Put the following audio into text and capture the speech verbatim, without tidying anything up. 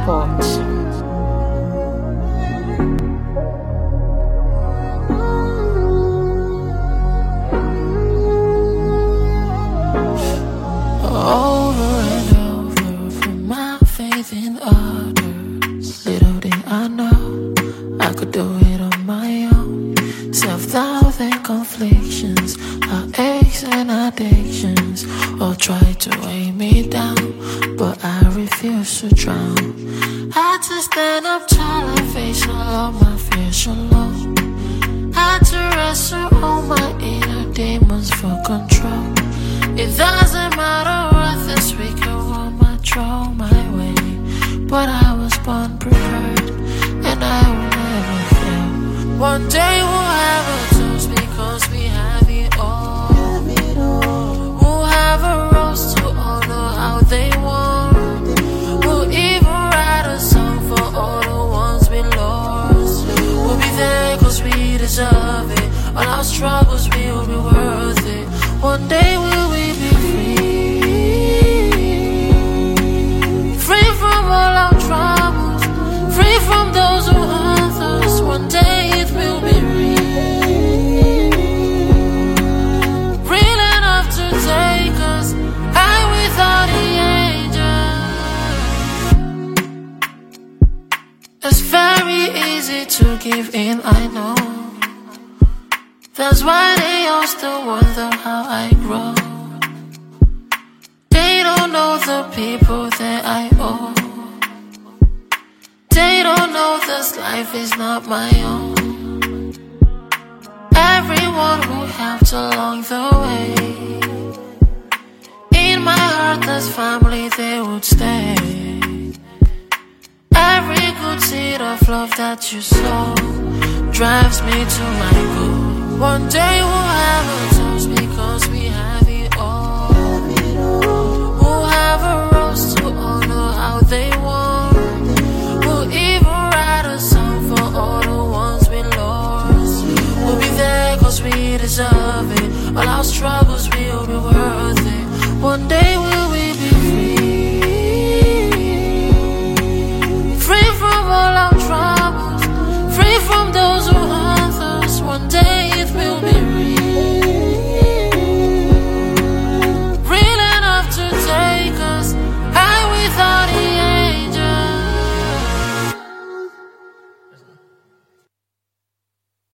Records. Over and over, put my faith in others. Little did I know I could do it on my own. Self-doubt and conflictions, our aches and addictions all try to weigh me down, but I refuse to drown. Had to stand up tall and face all of my fears alone. Had to wrestle all my inner demons for control. It doesn't matter what this week or what might throw my way, but I was born prepared, and I will never fail. One day we'll have a toast because we have it all. We'll have a rose to honor how they won. We'll even write a song for all the ones we lost. We'll be there cause we deserve it. All our struggles will be worth it. One day we'll be free, free from all our troubles, free from those who hurt us. One day it will be real, real enough to take us high without the angels. It's very easy to give in, I know. That's why they all still wonder how I grow. They don't know the people that I owe. They don't know this life is not my own. Everyone who helped along the way, in my heart there's family, they would stay. Every good seed of love that you sow drives me to my goal. One day we'll have a toast because we have it all. We'll have a rose to honor how they won. We'll even write a song for all the ones we lost. We'll be there cause we deserve it. All our struggles will be worth it. One day we'll be